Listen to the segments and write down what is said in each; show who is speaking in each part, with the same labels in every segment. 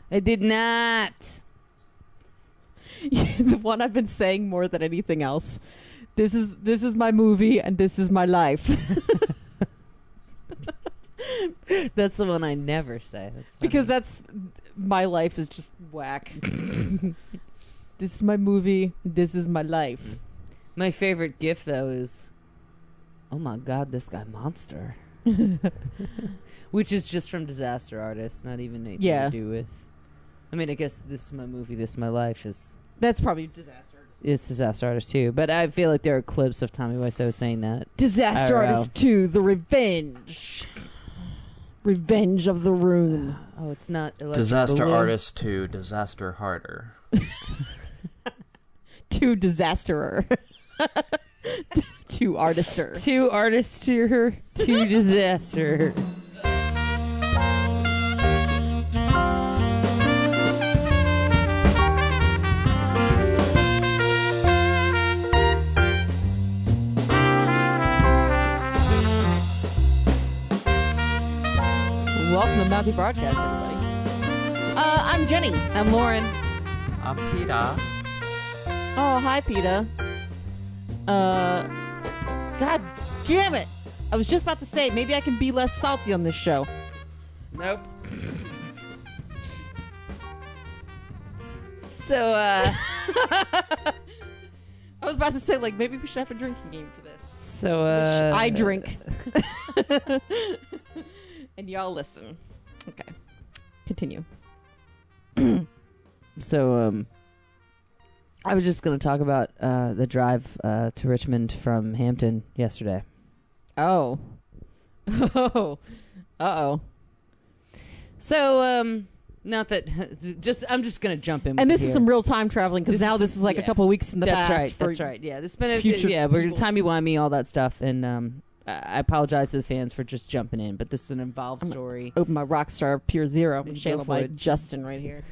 Speaker 1: I did not.
Speaker 2: The one I've been saying more than anything else. This is my movie and this is my life.
Speaker 1: That's the one I never say. That's funny.
Speaker 2: Because that's my life is just whack. This is my movie. This is my life.
Speaker 1: My favorite gif though is, oh my god, this guy monster. Which is just from Disaster Artist, not even anything to do with. I mean, I guess This Is My Movie, This Is My Life is.
Speaker 2: That's probably Disaster Artist.
Speaker 1: It's Disaster Artist too, but I feel like there are clips of Tommy Wiseau saying that.
Speaker 2: Disaster Artist 2: The Revenge. Revenge of the Room.
Speaker 1: Oh, it's not
Speaker 3: Disaster Artist 2: Disaster Harder.
Speaker 2: 2 Disasterer. 2 Artister.
Speaker 1: 2 Artister, 2 Disaster.
Speaker 2: Welcome to Mouthy Broadcast, everybody. I'm Jenny.
Speaker 1: I'm Lauren.
Speaker 3: I'm Peter.
Speaker 2: Oh, hi, Peter. God damn it. I was just about to say, maybe I can be less salty on this show.
Speaker 1: Nope. So,
Speaker 2: I was about to say, like, maybe we should have a drinking game for this.
Speaker 1: So,
Speaker 2: I drink. And y'all listen. Okay. Continue.
Speaker 1: So, I was just going to talk about the drive to Richmond from Hampton yesterday.
Speaker 2: Oh. Oh. Uh-oh.
Speaker 1: So, not that... I'm just going to jump in.
Speaker 2: And this
Speaker 1: here.
Speaker 2: is some real time traveling, because now this is like a couple of weeks in the past.
Speaker 1: That's right. Yeah, this been
Speaker 2: future
Speaker 1: we're
Speaker 2: people.
Speaker 1: timey-wimey, all that stuff, and I apologize to the fans for just jumping in, but this is an involved story.
Speaker 2: Open my Rockstar Pure Zero.
Speaker 1: Go
Speaker 2: Channel
Speaker 1: for
Speaker 2: by
Speaker 1: it.
Speaker 2: Justin right here.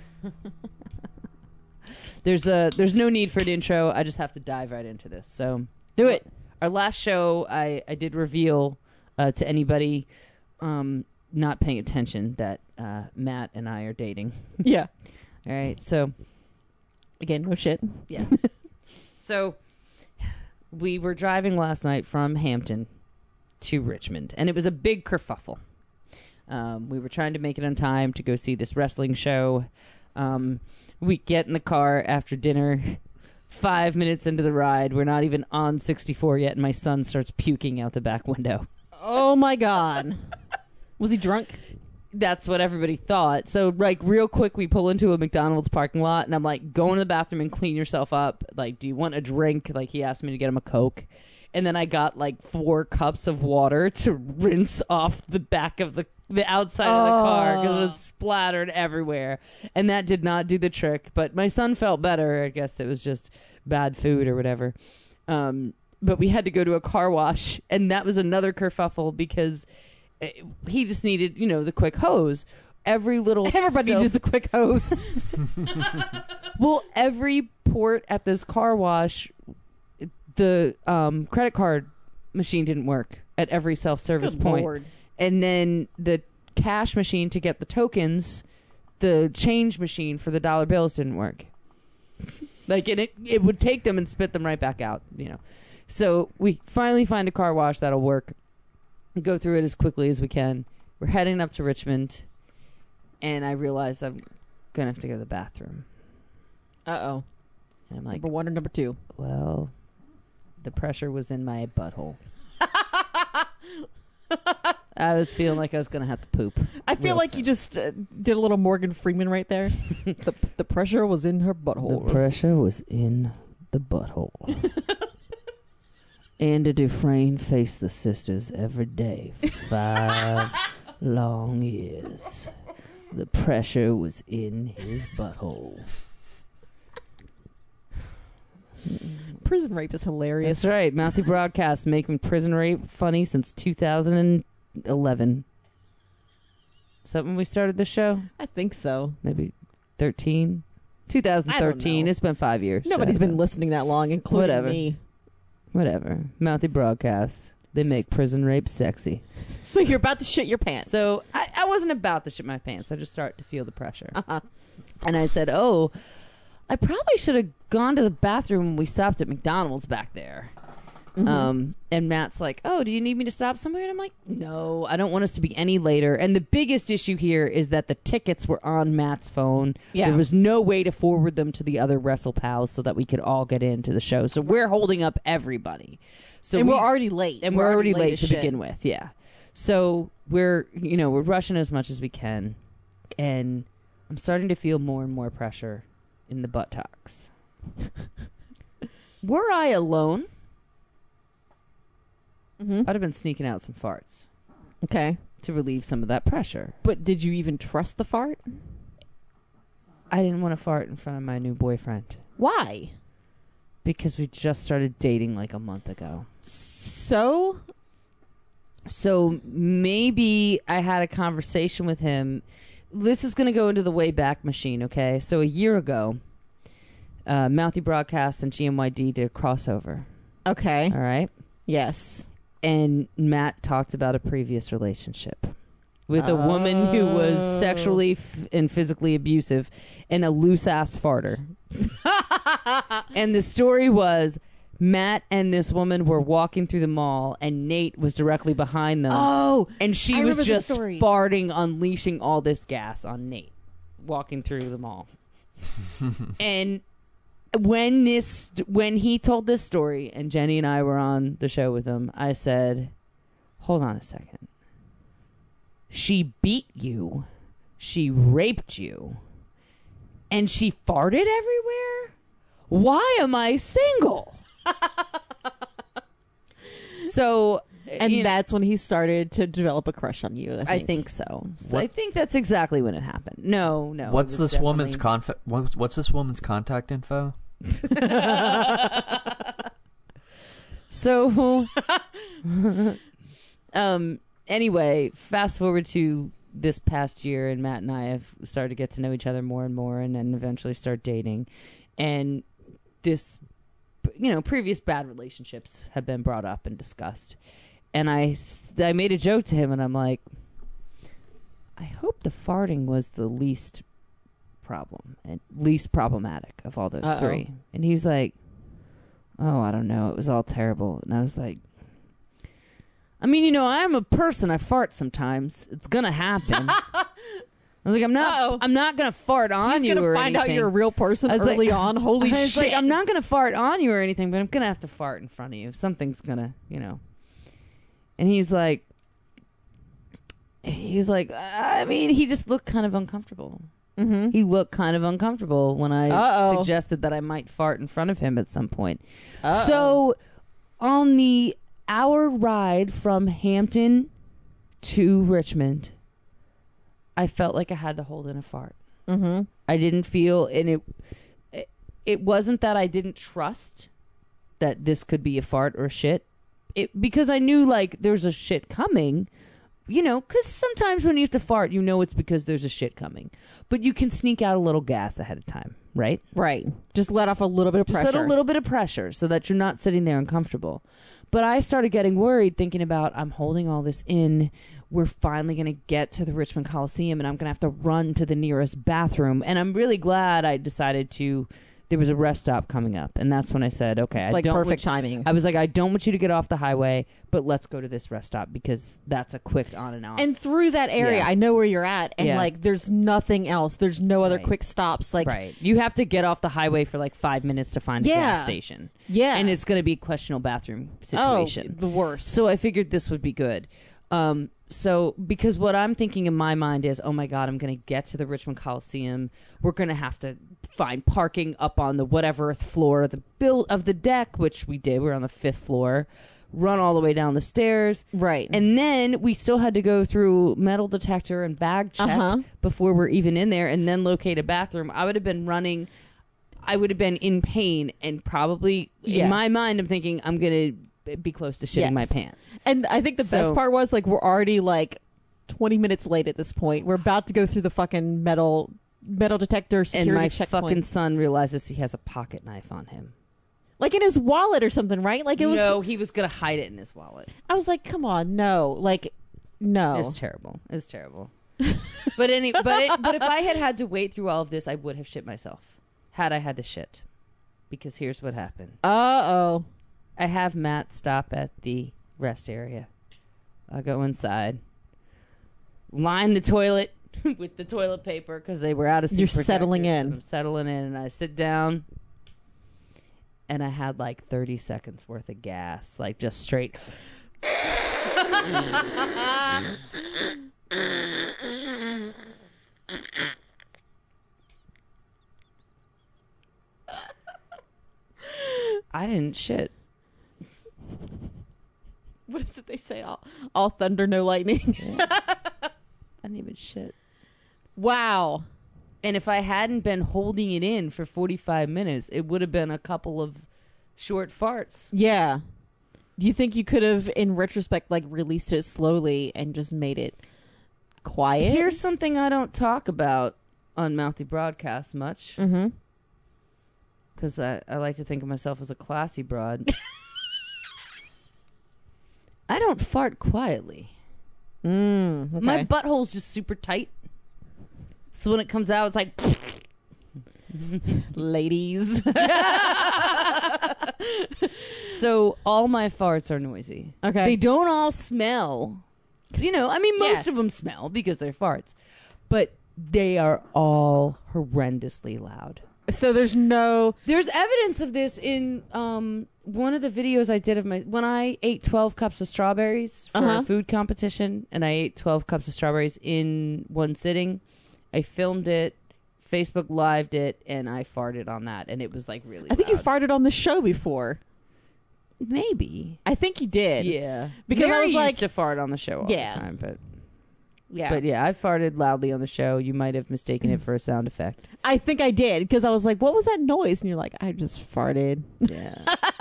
Speaker 1: There's no need for an intro. I just have to dive right into this. So
Speaker 2: Do it.
Speaker 1: Our last show, I did reveal to anybody not paying attention that Matt and I are dating.
Speaker 2: Yeah.
Speaker 1: All right. So
Speaker 2: Again, no shit.
Speaker 1: yeah. So we were driving last night from Hampton to Richmond, and it was a big kerfuffle. We were trying to make it on time to go see this wrestling show. We get in the car after dinner. 5 minutes into the ride, we're not even on 64 yet, and my son starts puking out the back window.
Speaker 2: Oh, my God. Was he drunk?
Speaker 1: That's what everybody thought. So, like, real quick, we pull into a McDonald's parking lot, and I'm like, go in the bathroom and clean yourself up. Like, do you want a drink? Like, he asked me to get him a Coke. And then I got, like, 4 cups of water to rinse off the back of the outside of the car because it was splattered everywhere. And that did not do the trick. But my son felt better. I guess it was just bad food or whatever. But we had to go to a car wash. And that was another kerfuffle because he just needed, the quick hose. Everybody
Speaker 2: needs a quick hose.
Speaker 1: Well, every port at this car wash, the credit card machine didn't work at every self-service
Speaker 2: Good
Speaker 1: point.
Speaker 2: Lord.
Speaker 1: And then the cash machine to get the tokens, the change machine for the dollar bills didn't work. Like, and it would take them and spit them right back out, So we finally find a car wash that'll work. Go through it as quickly as we can. We're heading up to Richmond, and I realize I'm going to have to go to the bathroom.
Speaker 2: Uh-oh.
Speaker 1: And I'm like,
Speaker 2: Number 1 or number 2?
Speaker 1: well, the pressure was in my butthole. I was feeling like I was going to have to poop.
Speaker 2: I feel like you just did a little Morgan Freeman right there. The pressure was in her butthole.
Speaker 1: The pressure was in the butthole. Andy Dufresne faced the sisters every day for 5 long years. The pressure was in his butthole.
Speaker 2: Prison rape is hilarious.
Speaker 1: That's right. Mouthy Broadcast making prison rape funny since 2011. Is that when we started the show?
Speaker 2: I think so.
Speaker 1: Maybe 13? 2013.
Speaker 2: know.
Speaker 1: It's been 5 years.
Speaker 2: Nobody's
Speaker 1: so.
Speaker 2: been listening that long, including
Speaker 1: Whatever.
Speaker 2: me.
Speaker 1: Whatever. Mouthy Broadcast. They make prison rape sexy.
Speaker 2: So you're about to shit your pants.
Speaker 1: So I wasn't about to shit my pants. I just started to feel the pressure.
Speaker 2: Uh-huh.
Speaker 1: And I said, oh, I probably should have gone to the bathroom when we stopped at McDonald's back there.
Speaker 2: Mm-hmm.
Speaker 1: And Matt's like, oh, do you need me to stop somewhere? And I'm like, no, I don't want us to be any later. And the biggest issue here is that the tickets were on Matt's phone.
Speaker 2: Yeah.
Speaker 1: There was no way to forward them to the other WrestlePals so that we could all get into the show. So we're holding up everybody. So
Speaker 2: and we're already late.
Speaker 1: And we're already late
Speaker 2: as
Speaker 1: to
Speaker 2: shit.
Speaker 1: begin with, yeah. So we're rushing as much as we can. And I'm starting to feel more and more pressure in the buttocks. Were I alone, I'd have been sneaking out some farts
Speaker 2: Okay.
Speaker 1: to relieve some of that pressure.
Speaker 2: But did you even trust the fart?
Speaker 1: I didn't want to fart in front of my new boyfriend
Speaker 2: Why?
Speaker 1: because we just started dating like a month ago.
Speaker 2: So?
Speaker 1: So maybe I had a conversation with him. This is going to go into the Wayback Machine, okay? So a year ago, Mouthy Broadcast and GMYD did a crossover.
Speaker 2: Okay.
Speaker 1: All right?
Speaker 2: Yes.
Speaker 1: And Matt talked about a previous relationship with a woman who was sexually and physically abusive and a loose-ass farter. And the story was Matt and this woman were walking through the mall, and Nate was directly behind them.
Speaker 2: Oh,
Speaker 1: and she
Speaker 2: I
Speaker 1: was
Speaker 2: remember
Speaker 1: just
Speaker 2: the story.
Speaker 1: farting, unleashing all this gas on Nate walking through the mall. And when he told this story, and Jenny and I were on the show with him, I said, hold on a second. She beat you. She raped you. And she farted everywhere? Why am I single? So,
Speaker 2: and that's when he started to develop a crush on you.
Speaker 1: I think so. I think that's exactly when it happened. No.
Speaker 3: What's
Speaker 1: it was
Speaker 3: this woman's
Speaker 1: definitely-
Speaker 3: what's this woman's contact info?
Speaker 1: So, anyway, fast forward to this past year, and Matt and I have started to get to know each other more and more, and then eventually start dating. And this, previous bad relationships have been brought up and discussed. And I made a joke to him, and I'm like, I hope the farting was the least problem and least problematic of all those three. And he's like, oh, I don't know. It was all terrible. And I was like, I mean, I am a person. I fart sometimes. It's gonna happen. I was like, I'm not gonna fart on you or anything.
Speaker 2: He's gonna find out you're a real person early on. Holy
Speaker 1: I was
Speaker 2: shit!
Speaker 1: like, I'm not gonna fart on you or anything, but I'm gonna have to fart in front of you. Something's gonna, And he's like, I mean, he just looked kind of uncomfortable.
Speaker 2: Mm-hmm.
Speaker 1: He looked kind of uncomfortable when I suggested that I might fart in front of him at some point. So on the hour ride from Hampton to Richmond, I felt like I had to hold in a fart.
Speaker 2: Mm-hmm.
Speaker 1: I didn't feel, and it wasn't that I didn't trust that this could be a fart or a shit. Because I knew there's a shit coming. Because sometimes when you have to fart, it's because there's a shit coming. But you can sneak out a little gas ahead of time, right?
Speaker 2: Right. Just let off a little bit of pressure.
Speaker 1: Just let a little bit of pressure so that you're not sitting there uncomfortable. But I started getting worried, thinking about, I'm holding all this in. We're finally going to get to the Richmond Coliseum, and I'm going to have to run to the nearest bathroom. And I'm really glad I decided there was a rest stop coming up. And that's when I said, okay,
Speaker 2: perfect timing.
Speaker 1: I was like, I don't want you to get off the highway, but let's go to this rest stop because that's a quick on and off.
Speaker 2: And through that area, I know where you're at, and there's nothing else. There's no other
Speaker 1: Right.
Speaker 2: quick stops.
Speaker 1: Right. You have to get off the highway for 5 minutes to find a gas station.
Speaker 2: Yeah.
Speaker 1: And it's going to be a questionable bathroom situation.
Speaker 2: Oh, the worst.
Speaker 1: So I figured this would be good. So because what I'm thinking in my mind is, oh my God, I'm going to get to the Richmond Coliseum. We're going to have to find parking up on the whatever floor of the deck, which we did. We're on the 5th floor. Run all the way down the stairs.
Speaker 2: Right.
Speaker 1: And then we still had to go through metal detector and bag check before we're even in there, and then locate a bathroom. I would have been in pain, and probably in my mind, I'm thinking I'm going to be close to shitting my pants.
Speaker 2: And I think the best part was we're already 20 minutes late at this point. We're about to go through the fucking metal detector security
Speaker 1: and my
Speaker 2: checkpoint.
Speaker 1: fucking son realizes he has a pocket knife on him.
Speaker 2: Like in his wallet or something, right? Like it was.
Speaker 1: No, he was gonna hide it in his wallet.
Speaker 2: I was like, come on, no, like, no.
Speaker 1: It's terrible. It's terrible. but if I had to wait through all of this, I would have shit myself. Had I had to shit, because here's what happened.
Speaker 2: Uh-oh.
Speaker 1: I have Matt stop at the rest area. I go inside, line the toilet with the toilet paper because they were out of seat
Speaker 2: You're
Speaker 1: protectors,
Speaker 2: settling in.
Speaker 1: and I'm settling in, and I sit down, and I had like 30 seconds worth of gas, like just straight. I didn't shit.
Speaker 2: What is it they say? All thunder, no lightning.
Speaker 1: Yeah. I didn't even shit.
Speaker 2: Wow.
Speaker 1: And if I hadn't been holding it in for 45 minutes, it would have been a couple of short farts.
Speaker 2: Yeah. Do you think you could have, in retrospect, like released it slowly and just made it quiet?
Speaker 1: Here's something I don't talk about on Mouthy Broadcast much.
Speaker 2: Mm-hmm.
Speaker 1: Because I like to think of myself as a classy broad. I don't fart quietly.
Speaker 2: Okay.
Speaker 1: My butthole's just super tight. So when it comes out, it's like...
Speaker 2: Ladies.
Speaker 1: So all my farts are noisy.
Speaker 2: Okay.
Speaker 1: They don't all smell. You know, I mean, most of them smell because they're farts. But they are all horrendously loud.
Speaker 2: So there's
Speaker 1: evidence of this in one of the videos I did of when I ate 12 cups of strawberries for a food competition, and I ate 12 cups of strawberries in one sitting. I filmed it, Facebook lived it, and I farted on that, and it was like really
Speaker 2: I think you
Speaker 1: loud.
Speaker 2: farted on the show before.
Speaker 1: Maybe.
Speaker 2: I think you did.
Speaker 1: Yeah.
Speaker 2: Because
Speaker 1: Mary
Speaker 2: I was like,
Speaker 1: used to fart on the show all the time, but yeah, I farted loudly on the show. You might have mistaken it for a sound effect.
Speaker 2: I think I did, because I was like, what was that noise? And you're like, I just farted.
Speaker 1: Yeah.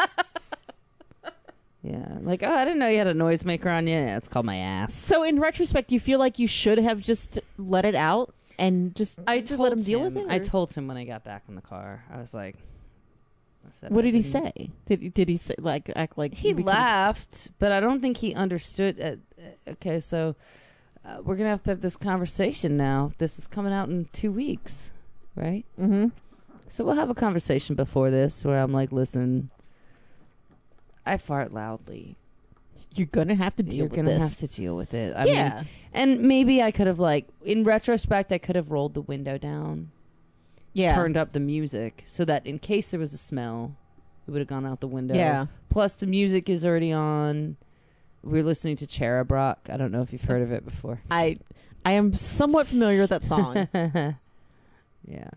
Speaker 1: Yeah. Like, oh, I didn't know you had a noisemaker on you. Yeah, it's called my ass.
Speaker 2: So in retrospect, you feel like you should have just let it out and just let him deal with it?
Speaker 1: I
Speaker 2: or-
Speaker 1: told him when I got back in the car. I was like,
Speaker 2: What did he say? Did he say, like, act like
Speaker 1: He
Speaker 2: we could've
Speaker 1: laughed, but I don't think he understood. Okay, so we're going to have this conversation now. This is coming out in 2 weeks, right?
Speaker 2: just- Mhm.
Speaker 1: So we'll have a conversation before this where I'm like, listen, I fart loudly.
Speaker 2: You're gonna have to deal
Speaker 1: You're
Speaker 2: with
Speaker 1: going to
Speaker 2: this.
Speaker 1: have to deal with it. I
Speaker 2: Yeah.
Speaker 1: mean, and maybe I could have, like, in retrospect, I could have rolled the window down,
Speaker 2: Yeah.
Speaker 1: turned up the music so that in case there was a smell, it would have gone out the window.
Speaker 2: Yeah.
Speaker 1: Plus, the music is already on. We're listening to Cherub Rock. I don't know if you've heard of it before.
Speaker 2: I am somewhat familiar with that song.
Speaker 1: Yeah.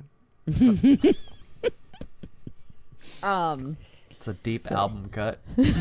Speaker 3: It's a deep album cut.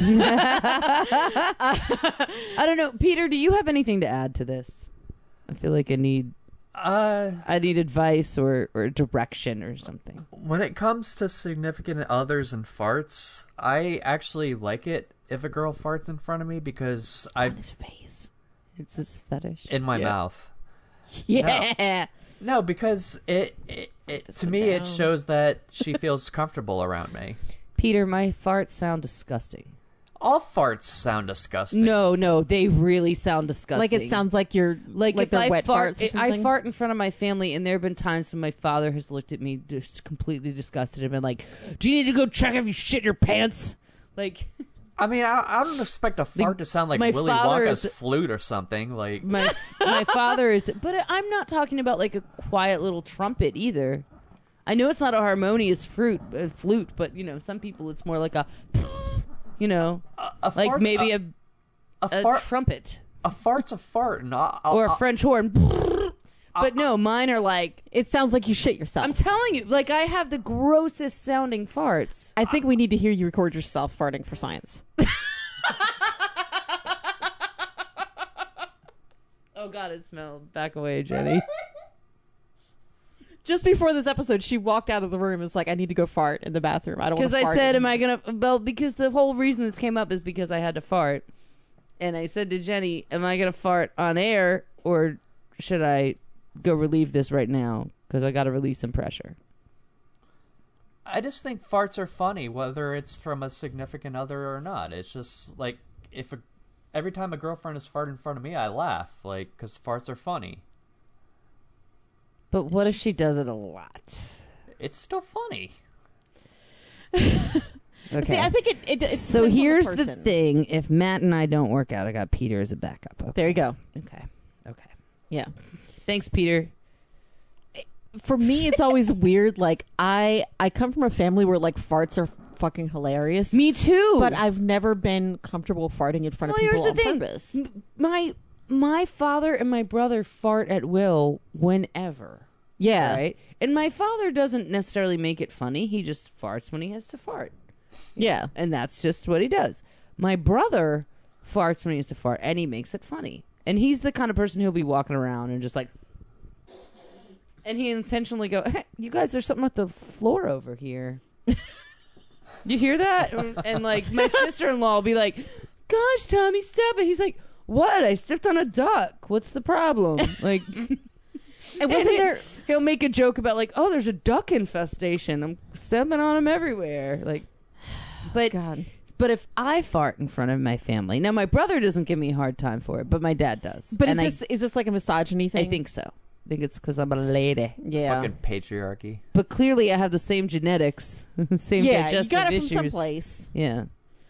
Speaker 1: I don't know. Peter, do you have anything to add to this? I feel like I need advice or direction or something.
Speaker 3: When it comes to significant others and farts, I actually like it if a girl farts in front of me because
Speaker 1: On his face. It's his fetish.
Speaker 3: in my mouth.
Speaker 2: Yeah.
Speaker 3: No, because it to me it shows that she feels comfortable around me.
Speaker 1: Peter, my farts sound disgusting.
Speaker 3: All farts sound disgusting.
Speaker 1: No, they really sound disgusting.
Speaker 2: Like it sounds like you're
Speaker 1: like if
Speaker 2: they're
Speaker 1: I
Speaker 2: wet
Speaker 1: fart,
Speaker 2: farts or something.
Speaker 1: I fart in front of my family, and there have been times when my father has looked at me just completely disgusted and been like, "Do you need to go check if you shit your pants?" Like,
Speaker 3: I mean, I don't expect a fart to sound like
Speaker 1: my
Speaker 3: Willy
Speaker 1: father
Speaker 3: Wonka's
Speaker 1: is-
Speaker 3: flute or something. Like,
Speaker 1: my father is, but I'm not talking about like a quiet little trumpet either. I know it's not a harmonious flute, but you know, some people it's more like a, you know,
Speaker 3: a
Speaker 1: like
Speaker 3: fart,
Speaker 1: maybe
Speaker 3: a
Speaker 1: a
Speaker 3: fart.
Speaker 1: trumpet
Speaker 3: A fart's a fart, not
Speaker 1: or a French horn. But no, mine are like,
Speaker 2: It sounds like you shit yourself.
Speaker 1: I'm telling you, like I have the grossest sounding farts.
Speaker 2: I think we need to hear you record yourself farting for science.
Speaker 1: Oh God, it smelled. Back away, Jenny.
Speaker 2: Just before this episode, she walked out of the room and was like, I need to go fart in the bathroom. I don't want
Speaker 1: Because
Speaker 2: to
Speaker 1: I
Speaker 2: fart.
Speaker 1: said, am I going to... Well, because the whole reason this came up is because I had to fart. And I said to Jenny, am I going to fart on air or should I go relieve this right now? Because I got to release some pressure.
Speaker 3: I just think farts are funny, whether it's from a significant other or not. It's just like every time a girlfriend is farting in front of me, I laugh, like, because farts are funny.
Speaker 1: But what if she does it a lot?
Speaker 3: It's still funny.
Speaker 1: Okay.
Speaker 2: See, I think it
Speaker 1: so
Speaker 2: depends on
Speaker 1: here's the
Speaker 2: person.
Speaker 1: thing: if Matt and I don't work out, I got Peter as a backup. Okay.
Speaker 2: There you go.
Speaker 1: Okay.
Speaker 2: Yeah.
Speaker 1: Thanks, Peter.
Speaker 2: For me, it's always weird. Like I come from a family where like farts are fucking hilarious.
Speaker 1: Me too.
Speaker 2: But I've never been comfortable farting in front of
Speaker 1: Well,
Speaker 2: people
Speaker 1: here's
Speaker 2: on
Speaker 1: the thing.
Speaker 2: purpose.
Speaker 1: My father and my brother fart at will whenever.
Speaker 2: Yeah.
Speaker 1: Right? And my father doesn't necessarily make it funny. He just farts when he has to fart.
Speaker 2: Yeah.
Speaker 1: And that's just what he does. My brother farts when he has to fart, and he makes it funny. And he's the kind of person who'll be walking around and just like... And he intentionally go, hey, you guys, there's something with the floor over here. You hear that? And like, my sister-in-law will be like, gosh, Tommy, stop it. He's like, what? I stepped on a duck. What's the problem? Like...
Speaker 2: And wasn't there...
Speaker 1: He'll make a joke about like, oh, there's a duck infestation. I'm stepping on them everywhere. Like, but
Speaker 2: God.
Speaker 1: but if I fart in front of my family, now my brother doesn't give me a hard time for it, but my dad does.
Speaker 2: But
Speaker 1: and
Speaker 2: is this like a misogyny thing?
Speaker 1: I think so. I think it's because I'm a lady.
Speaker 2: Yeah.
Speaker 3: Fucking patriarchy.
Speaker 1: But clearly, I have the same genetics, same
Speaker 2: Yeah, you
Speaker 1: digestive
Speaker 2: got it
Speaker 1: issues.
Speaker 2: from someplace.
Speaker 1: Yeah.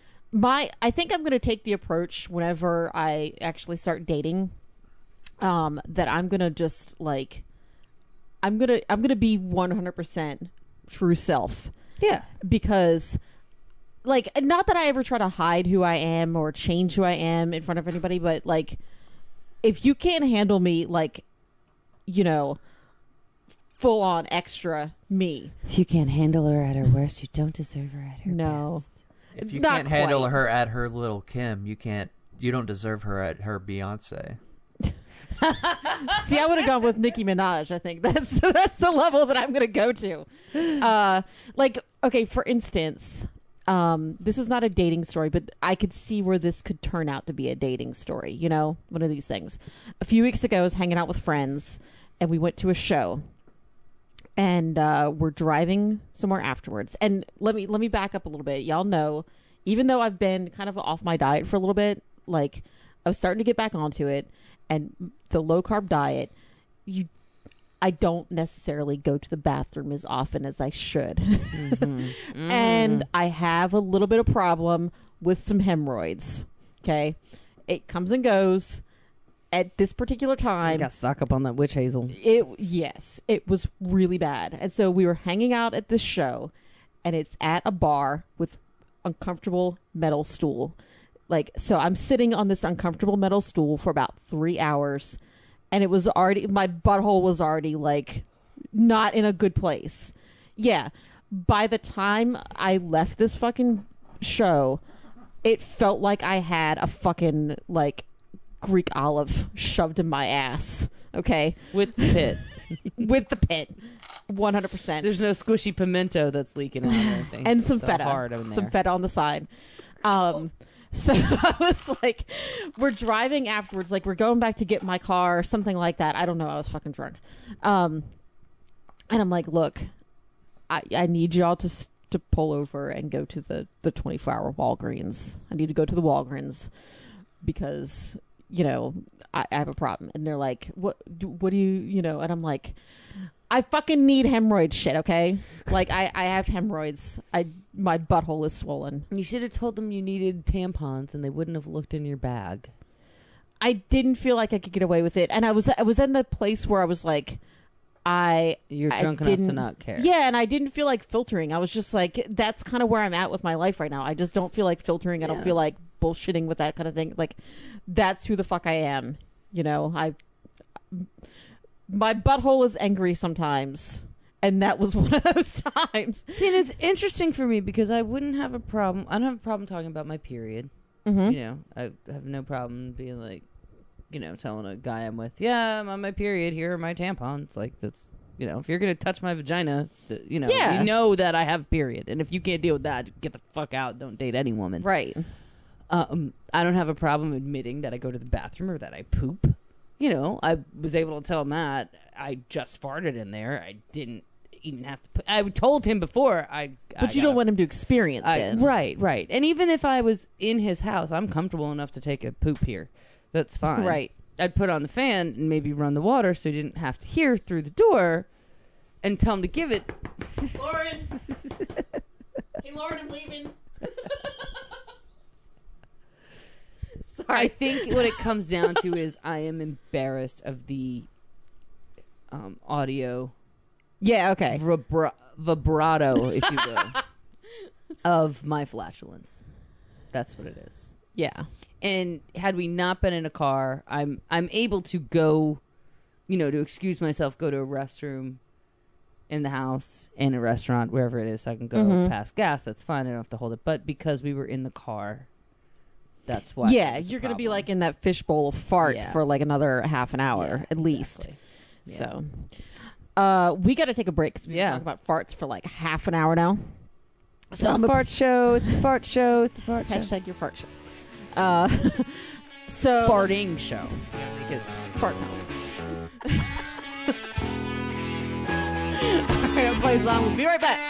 Speaker 2: I think I'm going to take the approach whenever I actually start dating, that I'm going to just like, I'm going to be 100% true self,
Speaker 1: Yeah.
Speaker 2: because like, not that I ever try to hide who I am or change who I am in front of anybody, but like, if you can't handle me, like, you know, full on extra me.
Speaker 1: If you can't handle her at her worst, you don't deserve her at her
Speaker 2: No.
Speaker 1: best.
Speaker 3: If you
Speaker 2: Not
Speaker 3: can't handle
Speaker 2: quite.
Speaker 3: her at her Little Kim, you don't deserve her at her Beyonce.
Speaker 2: See, I would have gone with Nicki Minaj. I think that's the level that I'm going to go to. Like, okay, for instance, this is not a dating story, but I could see where this could turn out to be a dating story. You know, one of these things. A few weeks ago, I was hanging out with friends, and we went to a show, and we're driving somewhere afterwards. And let me back up a little bit. Y'all know, even though I've been kind of off my diet for a little bit, like I was starting to get back onto it. And the low carb diet, I don't necessarily go to the bathroom as often as I should.
Speaker 1: Mm-hmm.
Speaker 2: And I have a little bit of problem with some hemorrhoids. Okay. It comes and goes. At this particular
Speaker 1: I
Speaker 2: time,
Speaker 1: got stock up on that witch hazel.
Speaker 2: it was really bad. And so we were hanging out at this show, and it's at a bar with uncomfortable metal stool. Like, so I'm sitting on this uncomfortable metal stool for about 3 hours, and it was already, my butthole was already like not in a good place. Yeah. By the time I left this fucking show, it felt like I had a fucking like Greek olive shoved in my ass. Okay.
Speaker 1: With the pit.
Speaker 2: With the pit. 100%.
Speaker 1: There's no squishy pimento that's leaking out or anything.
Speaker 2: And
Speaker 1: It's
Speaker 2: some
Speaker 1: so
Speaker 2: feta.
Speaker 1: hard in
Speaker 2: Some
Speaker 1: there.
Speaker 2: feta on the side. So I was like, we're driving afterwards, like we're going back to get my car or something like that. I don't know. I was fucking drunk. And I'm like, look, I need y'all to pull over and go to the 24-hour Walgreens. I need to go to the Walgreens because, you know, I have a problem. And they're like, what do you know? And I'm like, I fucking need hemorrhoid shit, okay? Like, I have hemorrhoids. My butthole is swollen.
Speaker 1: You should have told them you needed tampons, and they wouldn't have looked in your bag.
Speaker 2: I didn't feel like I could get away with it, and I was in the place where I was like,
Speaker 1: You're drunk enough to
Speaker 2: didn't-
Speaker 1: not care.
Speaker 2: yeah, and I didn't feel like filtering. I was just like, that's kind of where I'm at with my life right now. I just don't feel like filtering. I don't
Speaker 1: Yeah.
Speaker 2: feel like bullshitting with that kind of thing. Like, that's who the fuck I am. You know, my butthole is angry sometimes, and that was one of those times.
Speaker 1: See, and it's interesting for me because I wouldn't have a problem. I don't have a problem talking about my period.
Speaker 2: Mm-hmm.
Speaker 1: You know, I have no problem being like, you know, telling a guy I'm with, yeah, I'm on my period. Here are my tampons. Like, that's, you know, if you're going to touch my vagina, you know,
Speaker 2: Yeah.
Speaker 1: you know that I have a period. And if you can't deal with that, get the fuck out. Don't date any woman.
Speaker 2: Right.
Speaker 1: I don't have a problem admitting that I go to the bathroom or that I poop. You know, I was able to tell Matt I just farted in there. I didn't. even have to. I told him before.
Speaker 2: But you don't want him to experience it.
Speaker 1: Right. And even if I was in his house, I'm comfortable enough to take a poop here. That's fine.
Speaker 2: Right.
Speaker 1: I'd put on the fan and maybe run the water so he didn't have to hear through the door and tell him to give it.
Speaker 2: Lauren. Hey, Lauren, I'm leaving. Sorry.
Speaker 1: I think what it comes down to is I am embarrassed of the audio
Speaker 2: Yeah, okay.
Speaker 1: vibrato, if you will, of my flatulence. That's what it is.
Speaker 2: Yeah.
Speaker 1: And had we not been in a car, I'm able to go, to excuse myself, go to a restroom in the house, in a restaurant, wherever it is, so I can go past gas. That's fine. I don't have to hold it. But because we were in the car, that's why.
Speaker 2: Yeah, you're going to be like in that fishbowl of fart for like another half an hour at least.
Speaker 1: Exactly. Yeah.
Speaker 2: So, we got to take a break because we talk about farts for like half an hour now.
Speaker 1: So it's a fart show. It's a fart show. It's a fart show.
Speaker 2: Hashtag your fart show. So
Speaker 1: Farting show.
Speaker 2: Fart house. All right, I'll play a song. We'll be right back.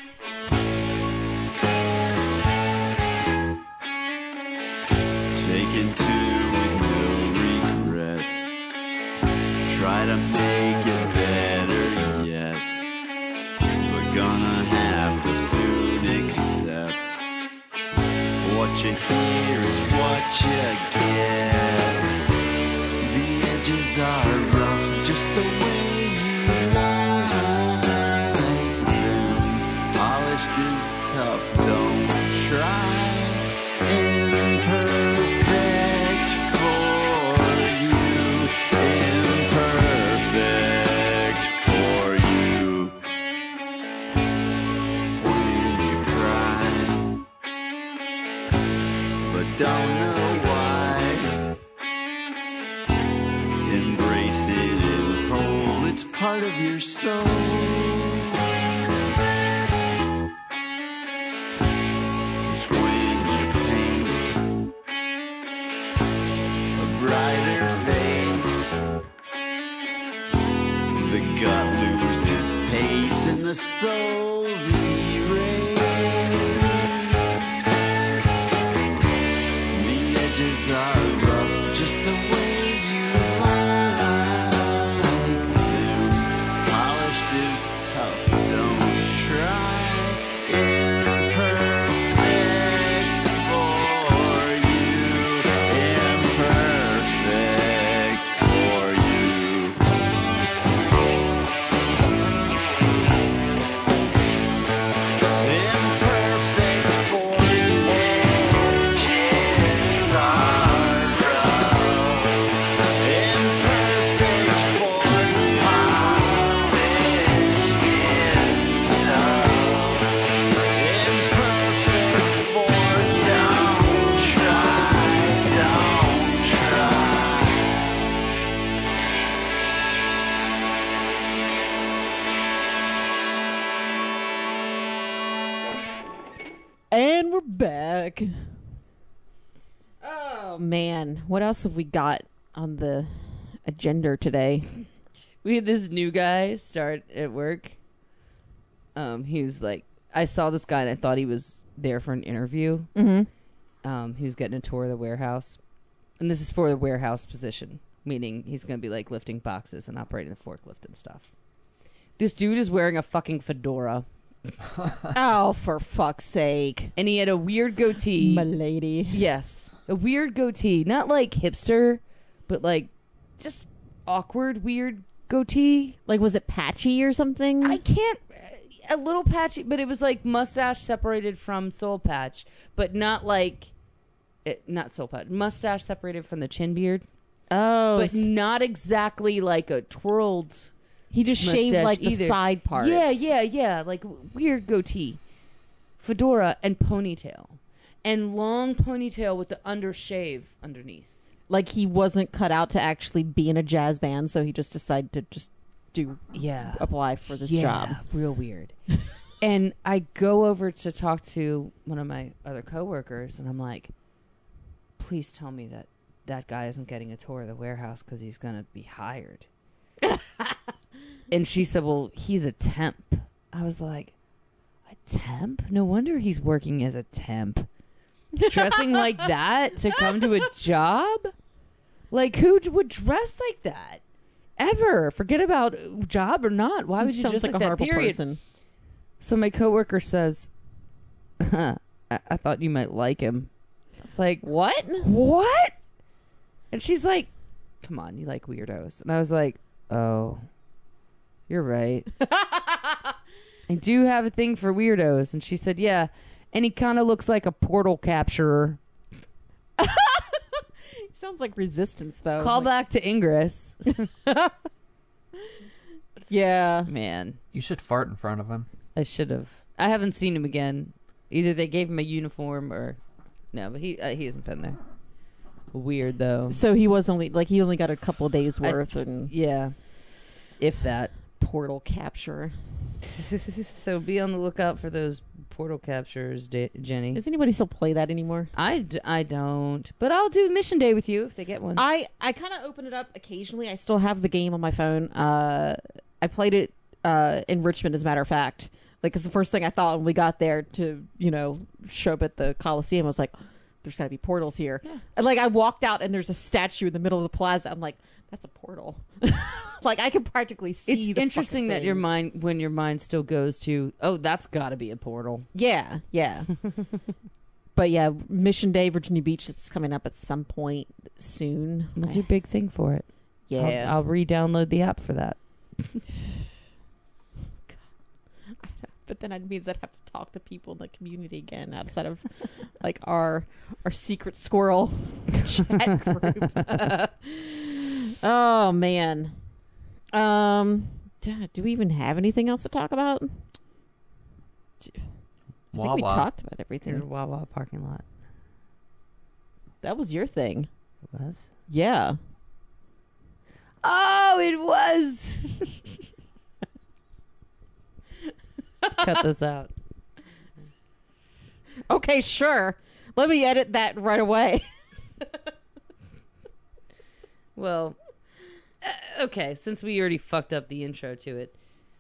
Speaker 4: Taken to with no regret. Try to make it better yet. We're gonna have to soon accept what you hear is what you get. The edges are rough, just the way you like them. Polished is tough, don't try. Imperfect for you, imperfect for you. When you cry, but don't know why. Embrace it and whole, it's part of your soul. 'Cause when you paint a brighter face, the gut loses pace and the soul's erased. The edges are rough, just the way you like them. Polished is tough, don't try. Imperfect for you, imperfect for you. Imperfect for you. Edges are rough. Imperfect for you. Polish is tough. Imperfect for don't try.
Speaker 2: And we're back. Oh man, what else have we got on the agenda today?
Speaker 1: We had this new guy start at work. He was like, I saw this guy and I thought he was there for an interview.
Speaker 2: Mm-hmm.
Speaker 1: He was getting a tour of the warehouse. And this is for the warehouse position, meaning he's going to be like lifting boxes and operating the forklift and stuff. This dude is wearing a fucking fedora.
Speaker 2: Oh, for fuck's sake,
Speaker 1: And he had a weird goatee.
Speaker 2: my lady.
Speaker 1: Yes. A weird goatee. Not like hipster, but like just awkward, weird goatee.
Speaker 2: Like, was it patchy or something?
Speaker 1: I can't. A little patchy, but it was like mustache separated from soul patch, but not like. Not soul patch. Mustache separated from the chin beard,
Speaker 2: oh,
Speaker 1: but not exactly like a twirled.
Speaker 2: he just shaved
Speaker 1: mustache
Speaker 2: like the
Speaker 1: either.
Speaker 2: side parts.
Speaker 1: Yeah. Like weird goatee, fedora, and ponytail. And long ponytail with the undershave underneath.
Speaker 2: Like he wasn't cut out to actually be in a jazz band, so he just decided to just apply for this job.
Speaker 1: Real weird. And I go over to talk to one of my other coworkers, and I'm like, please tell me that that guy isn't getting a tour of the warehouse because he's going to be hired. And she said, well, he's a temp. I was like, a temp? No wonder he's working as a temp. Dressing like that to come to a job? Like, who would dress like that? Ever. Forget about job or not. Why would you
Speaker 2: Sounds
Speaker 1: just
Speaker 2: like a
Speaker 1: that
Speaker 2: horrible
Speaker 1: period?
Speaker 2: person.
Speaker 1: So my coworker says, I thought you might like him. I was like,
Speaker 2: What?
Speaker 1: what? And she's like, come on, you like weirdos. And I was like, oh, you're right. I do have a thing for weirdos. And she said, yeah. And he kind of looks like a portal capturer.
Speaker 2: Sounds like Resistance, though.
Speaker 1: Call
Speaker 2: Like-
Speaker 1: back to Ingress.
Speaker 2: Yeah.
Speaker 1: Man,
Speaker 3: You should fart in front of him.
Speaker 1: I should have. I haven't seen him again. Either they gave him a uniform or... No, but he hasn't been there. Weird, though.
Speaker 2: So he only got a couple of days worth and
Speaker 1: Yeah. If that.
Speaker 2: portal capture.
Speaker 1: So be on the lookout for those portal captures, Jenny.
Speaker 2: Does anybody still play that anymore?
Speaker 1: I don't. But I'll do Mission Day with you if they get one.
Speaker 2: I kind of open it up occasionally. I still have the game on my phone. I played it in Richmond, as a matter of fact. Like, because the first thing I thought when we got there to, show up at the Coliseum was like, there's got to be portals here.
Speaker 1: Yeah.
Speaker 2: And, like, I walked out and there's a statue in the middle of the plaza. I'm like, that's a portal. Like, I can practically see
Speaker 1: it's
Speaker 2: the
Speaker 1: interesting
Speaker 2: fucking
Speaker 1: that
Speaker 2: things.
Speaker 1: when your mind still goes to, oh, that's got to be a portal.
Speaker 2: Yeah, yeah. But yeah, Mission Day, Virginia Beach, is coming up at some point soon.
Speaker 1: We'll do a big thing for it.
Speaker 2: Yeah.
Speaker 1: I'll re-download the app for that.
Speaker 2: But then it means I'd have to talk to people in the community again outside of like our secret squirrel chat group. Oh man. Do we even have anything else to talk about? I think we
Speaker 3: Wawa.
Speaker 2: talked about
Speaker 1: There's a
Speaker 2: everything.
Speaker 1: Wawa parking lot.
Speaker 2: That was your thing.
Speaker 1: It was?
Speaker 2: Yeah.
Speaker 1: Oh, it was. Let's cut this out.
Speaker 2: Okay, sure. Let me edit that right away.
Speaker 1: Well, okay, since we already fucked up the intro to it.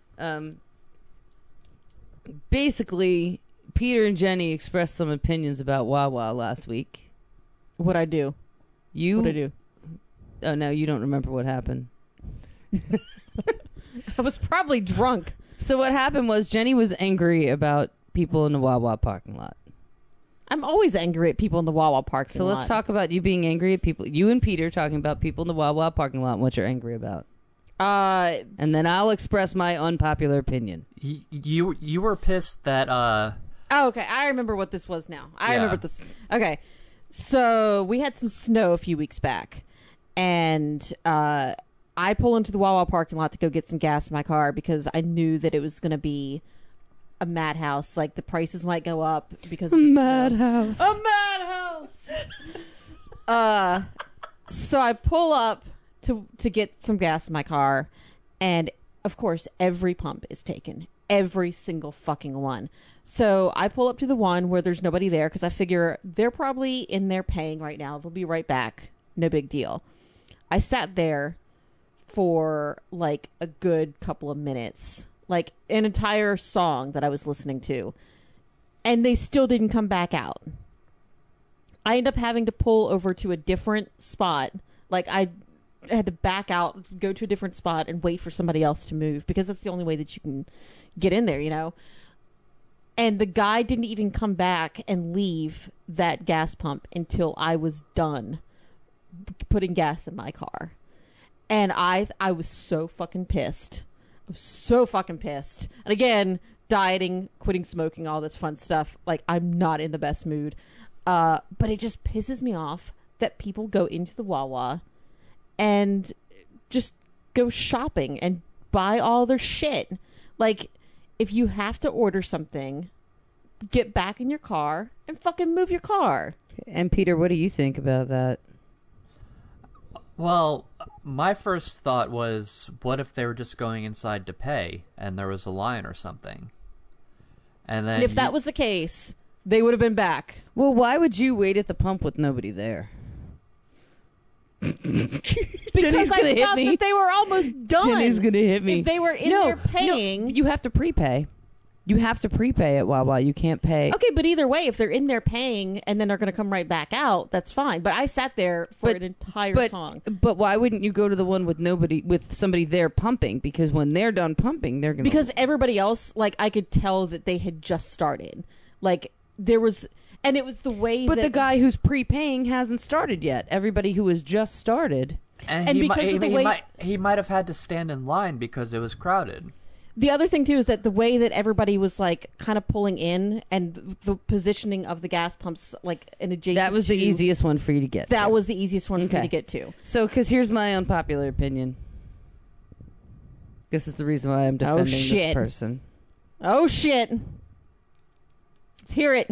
Speaker 1: Basically, Peter and Jenny expressed some opinions about Wawa last week.
Speaker 2: What'd I do? What'd I do?
Speaker 1: Oh, no, you don't remember what happened.
Speaker 2: I was probably drunk.
Speaker 1: So what happened was Jenny was angry about people in the Wawa parking lot.
Speaker 2: I'm always angry at people in the Wawa parking
Speaker 1: So
Speaker 2: lot.
Speaker 1: let's talk about you being angry at people. You and Peter talking about people in the Wawa parking lot and what you're angry about. And then I'll express my unpopular opinion.
Speaker 3: You were pissed that
Speaker 2: Oh, okay. I remember what this was now. I
Speaker 3: Yeah.
Speaker 2: remember this. Okay. So we had some snow a few weeks back. And I pull into the Wawa parking lot to go get some gas in my car because I knew that it was going to be a madhouse. Like, the prices might go up because of the snow.
Speaker 1: Madhouse.
Speaker 2: A madhouse! So I pull up to get some gas in my car. And, of course, every pump is taken. Every single fucking one. So I pull up to the one where there's nobody there because I figure they're probably in there paying right now. They'll be right back. No big deal. I sat there for like a good couple of minutes, like an entire song that I was listening to, and they still didn't come back out. I ended up having to pull over to a different spot. Like, I had to back out, go to a different spot, and wait for somebody else to move because that's the only way that you can get in there, And the guy didn't even come back and leave that gas pump until I was done putting gas in my car. And I was so fucking pissed. I was so fucking pissed. And again, dieting, quitting smoking, all this fun stuff. Like, I'm not in the best mood. But it just pisses me off that people go into the Wawa and just go shopping and buy all their shit. Like, if you have to order something, get back in your car and fucking move your car.
Speaker 1: And Peter, what do you think about that?
Speaker 3: Well, my first thought was, what if they were just going inside to pay and there was a line or something? And then
Speaker 2: And if that was the case, they would have been back.
Speaker 1: Well, why would you wait at the pump with nobody there?
Speaker 2: Because I
Speaker 1: gonna hit
Speaker 2: thought
Speaker 1: me.
Speaker 2: that they were almost done.
Speaker 1: Jenny's gonna hit me.
Speaker 2: If they were in there paying.
Speaker 1: you have to prepay. You have to prepay at Wawa. You can't pay.
Speaker 2: Okay, but either way, if they're in there paying and then they're going to come right back out, that's fine. But I sat there for an entire song.
Speaker 1: But why wouldn't you go to the one with somebody there pumping? Because when they're done pumping, they're gonna.
Speaker 2: Because everybody else, like, I could tell that they had just started. Like, there was, and it was the way
Speaker 1: But
Speaker 2: that
Speaker 1: the guy who's prepaying hasn't started yet. Everybody who has just started.
Speaker 3: And,
Speaker 2: And
Speaker 3: he,
Speaker 2: because
Speaker 3: might,
Speaker 2: of the
Speaker 3: he,
Speaker 2: way-
Speaker 3: might, he might have had to stand in line because it was crowded.
Speaker 2: The other thing too is that the way that everybody was like kind of pulling in and the positioning of the gas pumps, like an adjacent.
Speaker 1: That was the
Speaker 2: to-
Speaker 1: easiest one for you to get.
Speaker 2: That
Speaker 1: to.
Speaker 2: was the easiest one for me
Speaker 1: Okay.
Speaker 2: to get to.
Speaker 1: So, because here's my unpopular opinion. This is the reason why I'm defending this
Speaker 2: shit.
Speaker 1: person.
Speaker 2: Oh shit! Let's hear it.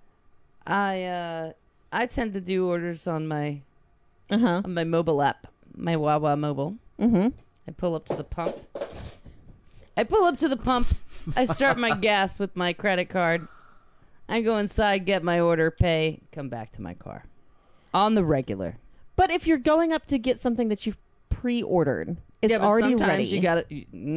Speaker 1: I tend to do orders on my
Speaker 2: Uh-huh.
Speaker 1: mobile app, my Wawa mobile.
Speaker 2: Mm-hmm.
Speaker 1: I pull up to the pump. I start my gas with my credit card. I go inside, get my order, pay, come back to my car. On the regular.
Speaker 2: But if you're going up to get something that you've pre-ordered, it's
Speaker 1: Yeah, but
Speaker 2: already
Speaker 1: sometimes
Speaker 2: ready.
Speaker 1: you gotta.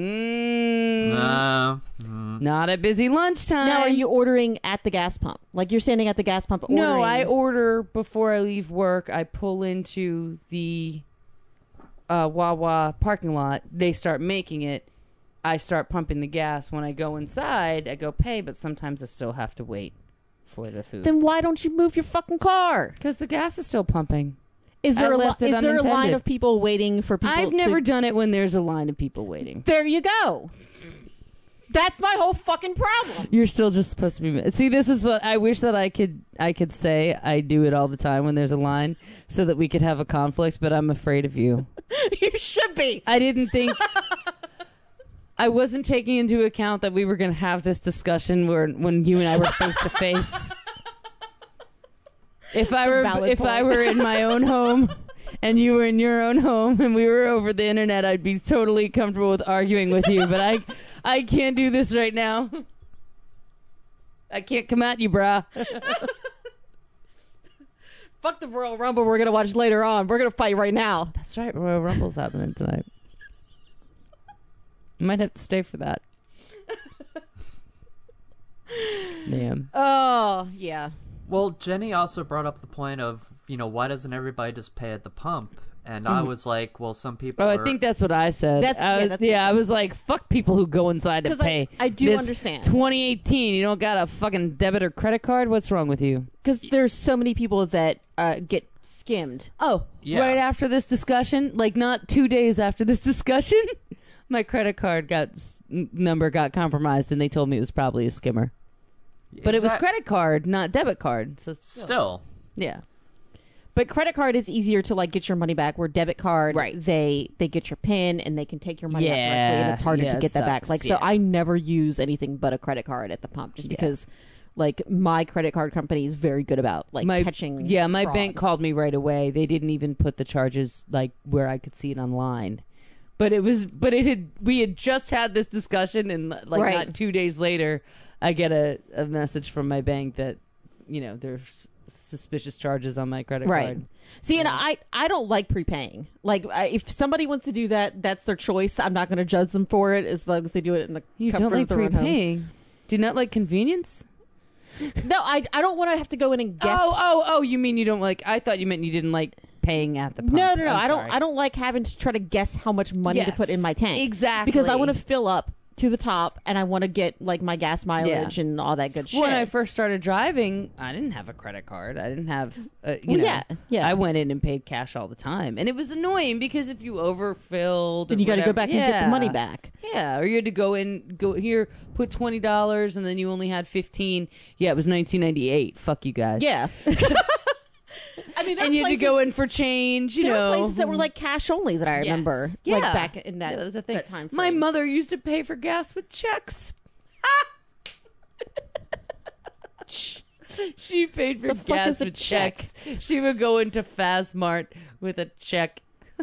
Speaker 3: Mm.
Speaker 1: Not at busy lunchtime.
Speaker 2: Now, are you ordering at the gas pump? Like you're standing at the gas pump ordering?
Speaker 1: No, I order before I leave work. I pull into the Wawa parking lot. They start making it. I start pumping the gas. When I go inside, I go pay, but sometimes I still have to wait for the food.
Speaker 2: Then why don't you move your fucking car?
Speaker 1: Because the gas is still pumping.
Speaker 2: Is there
Speaker 1: I
Speaker 2: a
Speaker 1: left it
Speaker 2: is there a line
Speaker 1: unintended.
Speaker 2: of people waiting for people?
Speaker 1: I've never
Speaker 2: to...
Speaker 1: done it when there's a line of people waiting.
Speaker 2: There you go. That's my whole fucking problem.
Speaker 1: You're still just supposed to be. See, this is what I wish that I could say. I do it all the time when there's a line, so that we could have a conflict. But I'm afraid of you.
Speaker 2: You should be.
Speaker 1: I didn't think. I wasn't taking into account that we were going to have this discussion when you and I were face to face. If I were in my own home and you were in your own home and we were over the internet, I'd be totally comfortable with arguing with you. But I can't do this right now. I can't come at you, brah.
Speaker 2: Fuck the Royal Rumble we're gonna watch later on. We're gonna fight right now.
Speaker 1: That's right. Royal Rumble's happening tonight. I might have to stay for that. Damn.
Speaker 2: Oh yeah.
Speaker 3: Well, Jenny also brought up the point of, why doesn't everybody just pay at the pump? And I was like, well, some people
Speaker 1: Oh,
Speaker 3: are...
Speaker 1: I think that's what I said.
Speaker 2: That's-
Speaker 1: I
Speaker 2: yeah,
Speaker 1: was,
Speaker 2: that's what
Speaker 1: I was like, fuck people who go inside to
Speaker 2: 'Cause
Speaker 1: pay.
Speaker 2: I do
Speaker 1: This
Speaker 2: understand.
Speaker 1: 2018, you don't got a fucking debit or credit card? What's wrong with you?
Speaker 2: Because there's so many people that get skimmed.
Speaker 1: Oh,
Speaker 3: Yeah.
Speaker 1: right after this discussion, like not 2 days after this discussion, my credit card number got compromised, and they told me it was probably a skimmer. But it was credit card, not debit card. So
Speaker 3: Still.
Speaker 1: yeah.
Speaker 2: But credit card is easier to like get your money back. Where debit card,
Speaker 1: Right.
Speaker 2: they get your PIN and they can take your money out
Speaker 1: Yeah,
Speaker 2: directly, and it's harder
Speaker 1: yeah,
Speaker 2: to
Speaker 1: it
Speaker 2: get that back.
Speaker 1: sucks,
Speaker 2: Like
Speaker 1: yeah.
Speaker 2: so, I never use anything but a credit card at the pump, just
Speaker 1: Yeah.
Speaker 2: because, like, my credit card company is very good about like catching.
Speaker 1: my
Speaker 2: fraud.
Speaker 1: bank called me right away. They didn't even put the charges like where I could see it online. But we had just had this discussion, and like
Speaker 2: Right.
Speaker 1: not 2 days later, I get a message from my bank that there's suspicious charges on my credit
Speaker 2: Right.
Speaker 1: card.
Speaker 2: See, and I don't like prepaying. Like, if somebody wants to do that, that's their choice. I'm not going to judge them for it as long as they do it in the
Speaker 1: You
Speaker 2: comfort
Speaker 1: don't like
Speaker 2: of their own home.
Speaker 1: prepaying? Do you not like convenience?
Speaker 2: No, I don't want to have to go in and guess.
Speaker 1: Oh! You mean you don't like? I thought you meant you didn't like paying at the pump.
Speaker 2: No,
Speaker 1: I'm
Speaker 2: I don't.
Speaker 1: sorry.
Speaker 2: I don't like having to try to guess how much money to put in my tank.
Speaker 1: Exactly.
Speaker 2: Because I want to fill up to the top, and I want to get like my gas mileage and all that good shit.
Speaker 1: When I first started driving, I didn't have a credit card. I didn't have,
Speaker 2: Well, yeah.
Speaker 1: I went in and paid cash all the time, and it was annoying because if you overfilled,
Speaker 2: then you got to go back and get the money back.
Speaker 1: Yeah, or you had to go here, put $20, and then you only had 15. Yeah, it was 1998. Fuck you guys.
Speaker 2: Yeah. I mean, there
Speaker 1: and
Speaker 2: were
Speaker 1: you had to
Speaker 2: places,
Speaker 1: go in for change.
Speaker 2: there were places that were like cash only that I remember.
Speaker 1: Yes. Yeah.
Speaker 2: Like back in that.
Speaker 1: Yeah, that was a thing.
Speaker 2: That time
Speaker 1: My
Speaker 2: frame.
Speaker 1: mother used to pay for gas with checks. She paid for
Speaker 2: The fuck
Speaker 1: gas
Speaker 2: is a
Speaker 1: with
Speaker 2: check?
Speaker 1: checks. She would go into Fazmart with a check.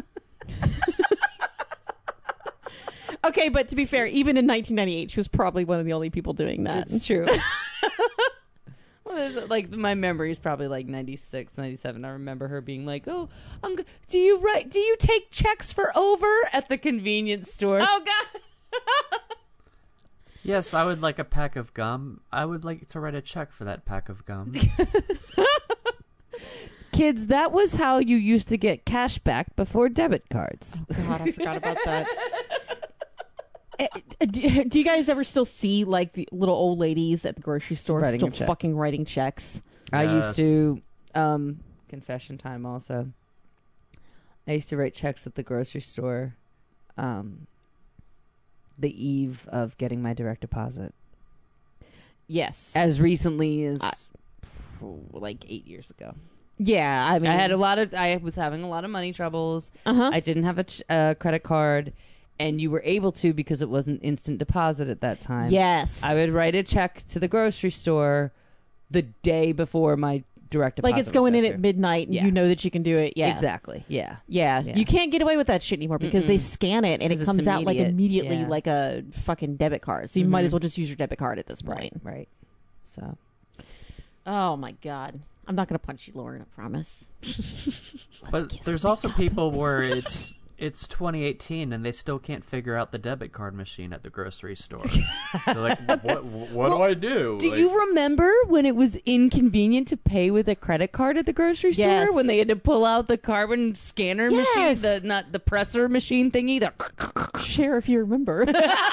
Speaker 2: Okay, but to be fair, even in 1998, she was probably one of the only people doing that.
Speaker 1: It's true. Like my memory is probably like 96, 97. I remember her being like, "Oh, do you take checks for over at the convenience store?"
Speaker 2: Oh God.
Speaker 3: Yes, I would like a pack of gum. I would like to write a check for that pack of gum.
Speaker 1: Kids, that was how you used to get cash back before debit cards.
Speaker 2: Oh God, I forgot about that. Do you guys ever still see like the little old ladies at the grocery store
Speaker 1: Writing
Speaker 2: still
Speaker 1: a check.
Speaker 2: fucking writing checks?
Speaker 1: I
Speaker 3: Yes.
Speaker 1: used to, confession time also. I used to write checks at the grocery store, the eve of getting my direct deposit.
Speaker 2: Yes.
Speaker 1: As recently as like 8 years ago.
Speaker 2: Yeah, I mean,
Speaker 1: I was having a lot of money troubles.
Speaker 2: Uh-huh.
Speaker 1: I didn't have a credit card, and you were able to because it wasn't instant deposit at that time.
Speaker 2: Yes.
Speaker 1: I would write a check to the grocery store the day before my direct deposit.
Speaker 2: Like it's going
Speaker 1: would
Speaker 2: in
Speaker 1: go
Speaker 2: at
Speaker 1: through.
Speaker 2: midnight and
Speaker 1: Yeah.
Speaker 2: you know that you can do it. Yeah.
Speaker 1: Exactly. Yeah.
Speaker 2: Yeah.
Speaker 1: Yeah.
Speaker 2: You can't get away with that shit anymore because they scan it and it
Speaker 1: 'Cause it's
Speaker 2: comes out like
Speaker 1: immediate.
Speaker 2: immediately
Speaker 1: Yeah.
Speaker 2: like a fucking debit card. So you might as well just use your debit card at this point.
Speaker 1: Right. So
Speaker 2: Oh my God. I'm not going to punch you, Lauren, I promise.
Speaker 3: But there's also people where it's 2018 and they still can't figure out the debit card machine at the grocery store. They're like, what do I do?
Speaker 1: do you remember when it was inconvenient to pay with a credit card at the grocery store?
Speaker 2: Yes.
Speaker 1: When they had to pull out the carbon scanner
Speaker 2: Yes.
Speaker 1: machine, not the presser machine thingy.
Speaker 2: Share if you remember.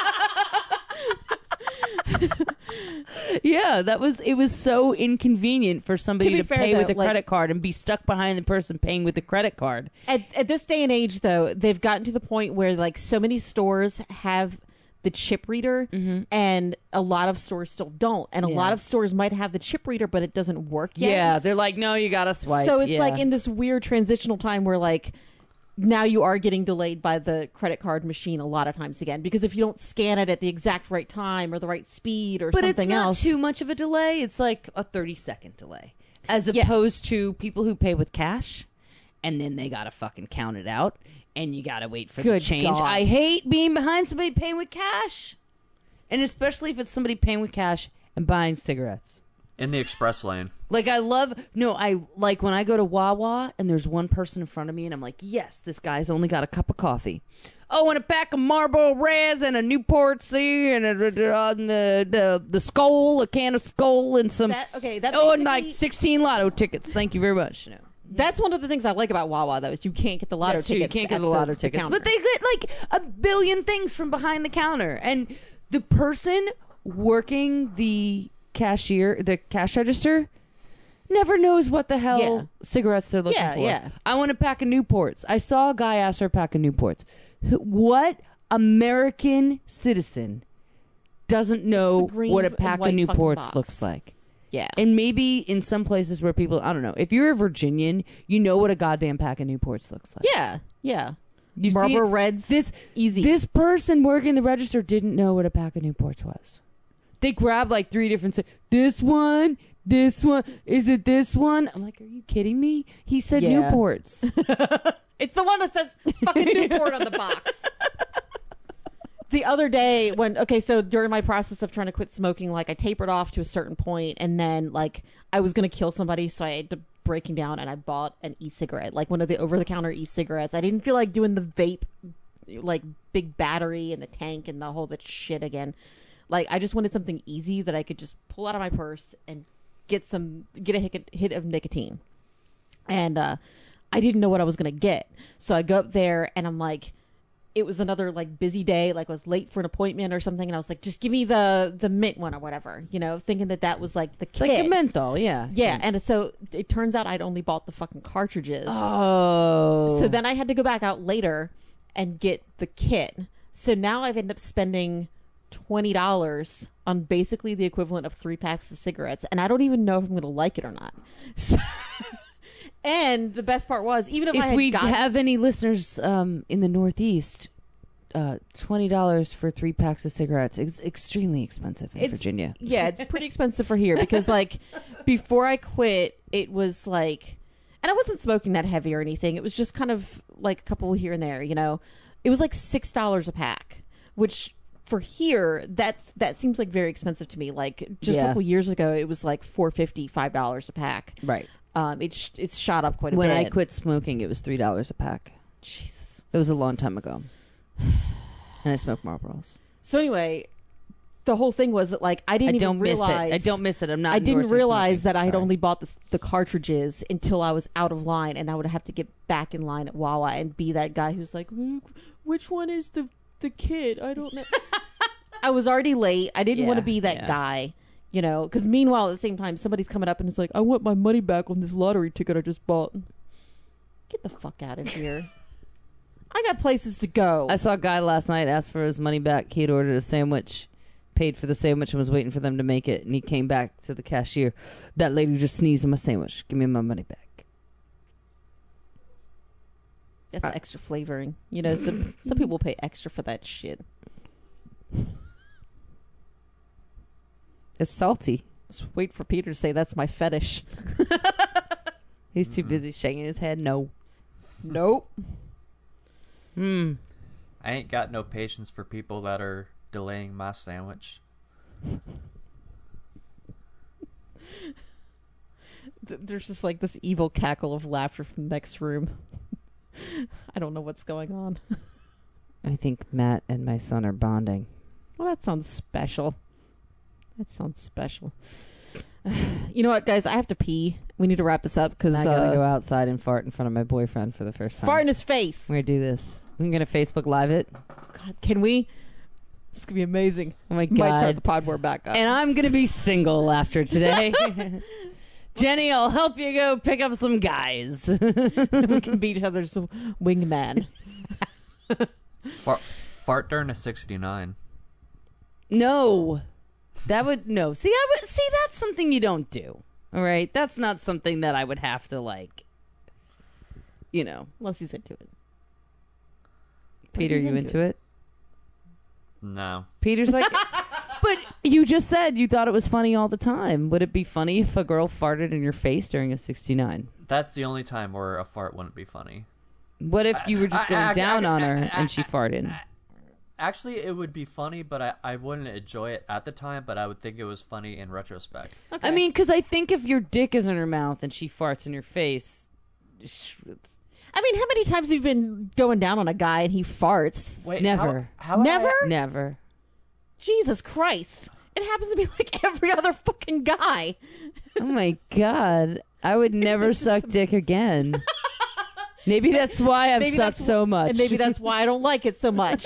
Speaker 1: Yeah, it was so inconvenient for somebody
Speaker 2: To be
Speaker 1: to
Speaker 2: fair,
Speaker 1: pay with
Speaker 2: though,
Speaker 1: a
Speaker 2: like-
Speaker 1: credit card and be stuck behind the person paying with the credit card.
Speaker 2: At this day and age, though, they've gotten to the point where like so many stores have the chip reader and a lot of stores still don't. And a
Speaker 1: Yeah.
Speaker 2: lot of stores might have the chip reader, but it doesn't work yet.
Speaker 1: Yeah, they're like, no, you gotta swipe.
Speaker 2: So it's
Speaker 1: Yeah.
Speaker 2: like in this weird transitional time where like now you are getting delayed by the credit card machine a lot of times again, because if you don't scan it at the exact right time or the right speed or
Speaker 1: but
Speaker 2: something
Speaker 1: it's not
Speaker 2: else.
Speaker 1: too much of a delay. It's like a 30-second delay, as
Speaker 2: Yeah.
Speaker 1: opposed to people who pay with cash, and then they gotta fucking count it out, and you gotta wait for the
Speaker 2: Good
Speaker 1: change.
Speaker 2: God.
Speaker 1: I hate being behind somebody paying with cash, and especially if it's somebody paying with cash and buying cigarettes.
Speaker 3: In the express lane.
Speaker 1: Like I like when I go to Wawa and there's one person in front of me and I'm like, yes, this guy's only got a cup of coffee. Oh, and a pack of Marlboro Reds and a Newport C and the Skoal, a can of Skoal and some
Speaker 2: That
Speaker 1: and
Speaker 2: basically-
Speaker 1: like 16 lotto tickets. Thank you very much. No.
Speaker 2: That's one of the things I like about Wawa, though, is you can't get the lotto
Speaker 1: That's true.
Speaker 2: tickets.
Speaker 1: You can't get
Speaker 2: at
Speaker 1: the lotto tickets,
Speaker 2: counter.
Speaker 1: but they get like a billion things from behind the counter, and the person working the cash register, never knows what the hell
Speaker 2: Yeah.
Speaker 1: cigarettes they're looking
Speaker 2: Yeah,
Speaker 1: for.
Speaker 2: yeah.
Speaker 1: I want a pack of Newports. I saw a guy ask for a pack of Newports. What American citizen doesn't know
Speaker 2: It's the green
Speaker 1: what a
Speaker 2: and
Speaker 1: pack of
Speaker 2: white fucking
Speaker 1: Newports
Speaker 2: box.
Speaker 1: looks like?
Speaker 2: Yeah.
Speaker 1: And maybe in some places where people, I don't know, if you're a Virginian, you know what a goddamn pack of Newports looks like.
Speaker 2: Yeah. Yeah.
Speaker 1: You see
Speaker 2: Marlboro
Speaker 1: it?
Speaker 2: Reds.
Speaker 1: This
Speaker 2: easy.
Speaker 1: This person working the register didn't know what a pack of Newports was. They grabbed like three different. This one. Is it this one? I'm like, are you kidding me? He said
Speaker 2: Yeah.
Speaker 1: Newports.
Speaker 2: It's the one that says fucking Newport on the box. The other day so during my process of trying to quit smoking, like I tapered off to a certain point and then like I was going to kill somebody. So I had to breaking down and I bought an e-cigarette, like one of the over-the-counter e-cigarettes. I didn't feel like doing the vape, like big battery and the tank and the whole that shit again. Like I just wanted something easy that I could just pull out of my purse and get a hit of nicotine. And I didn't know what I was going to get. So I go up there and I'm like, it was another like busy day, like I was late for an appointment or something, and I was like, just give me the mint one or whatever, thinking that was like the kit.
Speaker 1: Like a menthol, yeah.
Speaker 2: Yeah, and so it turns out I'd only bought the fucking cartridges.
Speaker 1: Oh.
Speaker 2: So then I had to go back out later and get the kit. So now I've ended up spending $20 on basically the equivalent of 3 packs of cigarettes, and I don't even know if I'm going to like it or not. So, and the best part was, even if I
Speaker 1: if
Speaker 2: had
Speaker 1: we
Speaker 2: gotten,
Speaker 1: have any listeners in the Northeast, $20 for 3 packs of cigarettes is extremely expensive in Virginia.
Speaker 2: Yeah, it's pretty expensive for here because like before I quit, it was like, and I wasn't smoking that heavy or anything. It was just kind of like a couple here and there, It was like $6 a pack, which for here, that seems like very expensive to me. Like just a
Speaker 1: Yeah.
Speaker 2: couple years ago, it was like $4.50, $5 a pack.
Speaker 1: Right.
Speaker 2: It's shot up quite a
Speaker 1: When
Speaker 2: bit.
Speaker 1: I quit smoking, it was $3 a pack.
Speaker 2: Jesus.
Speaker 1: That was a long time ago. And I smoked Marlboros.
Speaker 2: So anyway, the whole thing was that like I didn't realize.
Speaker 1: I don't miss it. I'm not.
Speaker 2: I didn't
Speaker 1: endorsing
Speaker 2: realize
Speaker 1: smoking.
Speaker 2: that I had
Speaker 1: Sorry.
Speaker 2: only bought the cartridges until I was out of line, and I would have to get back in line at Wawa and be that guy who's like, which one is the kid? I don't know. I was already late. I didn't want to be that guy, you know, because meanwhile, at the same time, somebody's coming up and it's like, I want my money back on this lottery ticket I just bought. Get the fuck out of here. I got places to go.
Speaker 1: I saw a guy last night ask for his money back. He had ordered a sandwich, paid for the sandwich, and was waiting for them to make it. And he came back to the cashier. That lady just sneezed on my sandwich. Give me my money back.
Speaker 2: That's extra flavoring. You know, some people pay extra for that shit.
Speaker 1: It's salty.
Speaker 2: Just wait for Peter to say that's my fetish.
Speaker 1: He's too busy shaking his head. No.
Speaker 2: Nope.
Speaker 3: I ain't got no patience for people that are delaying my sandwich.
Speaker 2: There's just like this evil cackle of laughter from the next room. I don't know what's going on.
Speaker 1: I think Matt and my son are bonding.
Speaker 2: Well, that sounds special. That sounds special. You know what, guys? I have to pee. We need to wrap this up because
Speaker 1: I gotta go outside and fart in front of my boyfriend for the first time.
Speaker 2: fart in his face.
Speaker 1: We're gonna do this. We're gonna Facebook Live it.
Speaker 2: God, can we? This could be amazing.
Speaker 1: Oh my
Speaker 2: Might start
Speaker 1: god!
Speaker 2: the pod board back up.
Speaker 1: And I'm gonna be single after today. Jenny, I'll help you go pick up some guys.
Speaker 2: we can be each other's wingman.
Speaker 3: Fart during a 69.
Speaker 1: No, that would no. See, that's something you don't do. All right, that's not something that I would have to like. You know,
Speaker 2: Unless he's into it.
Speaker 1: Peter,
Speaker 2: he's
Speaker 1: you into it?
Speaker 3: No.
Speaker 1: Peter's like, but you just said you thought it was funny all the time. Would it be funny if a girl farted in your face during a 69?
Speaker 3: That's the only time where a fart wouldn't be funny.
Speaker 1: What if you were just going down on her and she farted?
Speaker 3: Actually, it would be funny, but I wouldn't enjoy it at the time, but I would think it was funny in retrospect.
Speaker 2: Okay.
Speaker 1: I mean, because I think if your dick is in her mouth and she farts in your face,
Speaker 2: how many times have you been going down on a guy and he farts?
Speaker 3: Wait,
Speaker 1: Never.
Speaker 3: How
Speaker 2: Never?
Speaker 1: never.
Speaker 2: Jesus Christ. It happens to be like every other fucking guy.
Speaker 1: Oh my god, I would never suck dick again. Maybe that's why I've
Speaker 2: Maybe
Speaker 1: sucked
Speaker 2: that's
Speaker 1: so much.
Speaker 2: And maybe that's why I don't like it so much.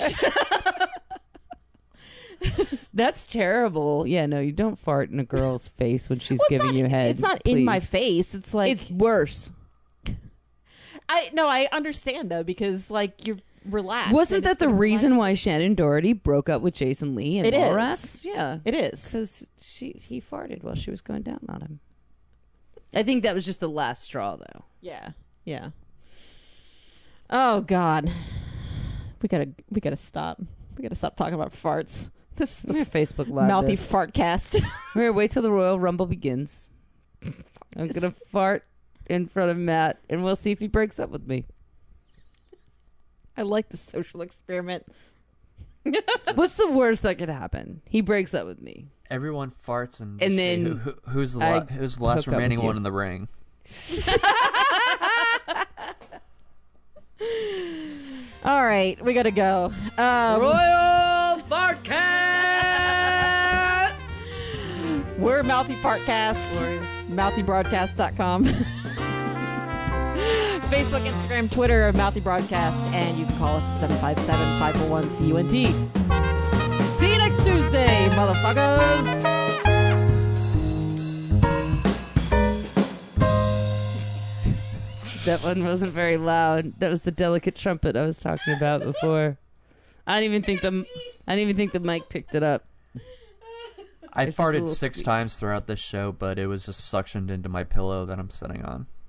Speaker 1: That's terrible. Yeah, no, you don't fart in a girl's face when she's giving you head.
Speaker 2: It's not in my
Speaker 1: please.
Speaker 2: face. It's like
Speaker 1: It's worse.
Speaker 2: I understand though because like you're relaxed.
Speaker 1: Wasn't
Speaker 2: and
Speaker 1: that
Speaker 2: it's
Speaker 1: the
Speaker 2: gonna
Speaker 1: reason
Speaker 2: relax.
Speaker 1: why Shannon Doherty broke up with Jason Lee and
Speaker 2: It is.
Speaker 1: Mallrats? Yeah,
Speaker 2: It is.
Speaker 1: because he farted while she was going down on him. I think that was just the last straw, though.
Speaker 2: Yeah. Yeah. Oh God. We gotta stop. We gotta stop talking about farts. This is
Speaker 1: I'm
Speaker 2: the
Speaker 1: gonna Facebook Live
Speaker 2: mouthy
Speaker 1: this.
Speaker 2: fartcast.
Speaker 1: We're gonna wait till the Royal Rumble begins. I'm gonna fart in front of Matt, and we'll see if he breaks up with me.
Speaker 2: I like the social experiment.
Speaker 1: What's the worst that could happen? He breaks up with me.
Speaker 3: Everyone farts and
Speaker 1: And
Speaker 3: see
Speaker 1: then
Speaker 3: who's the
Speaker 1: I
Speaker 3: who's the last
Speaker 1: hook up
Speaker 3: remaining
Speaker 1: with you.
Speaker 3: one in the ring.
Speaker 2: All right, we gotta go.
Speaker 1: Royal Fartcast.
Speaker 2: We're Mouthy Fartcast. MouthyBroadcast.com. Facebook, Instagram, Twitter, Mouthy Broadcast, and you can call us at 757-541-CUNT. See you next Tuesday, motherfuckers!
Speaker 1: That one wasn't very loud. That was the delicate trumpet I was talking about before. I didn't even think the mic picked it up.
Speaker 3: I
Speaker 1: It's just a
Speaker 3: farted
Speaker 1: little
Speaker 3: 6
Speaker 1: squeak.
Speaker 3: times throughout this show, but it was just suctioned into my pillow that I'm sitting on.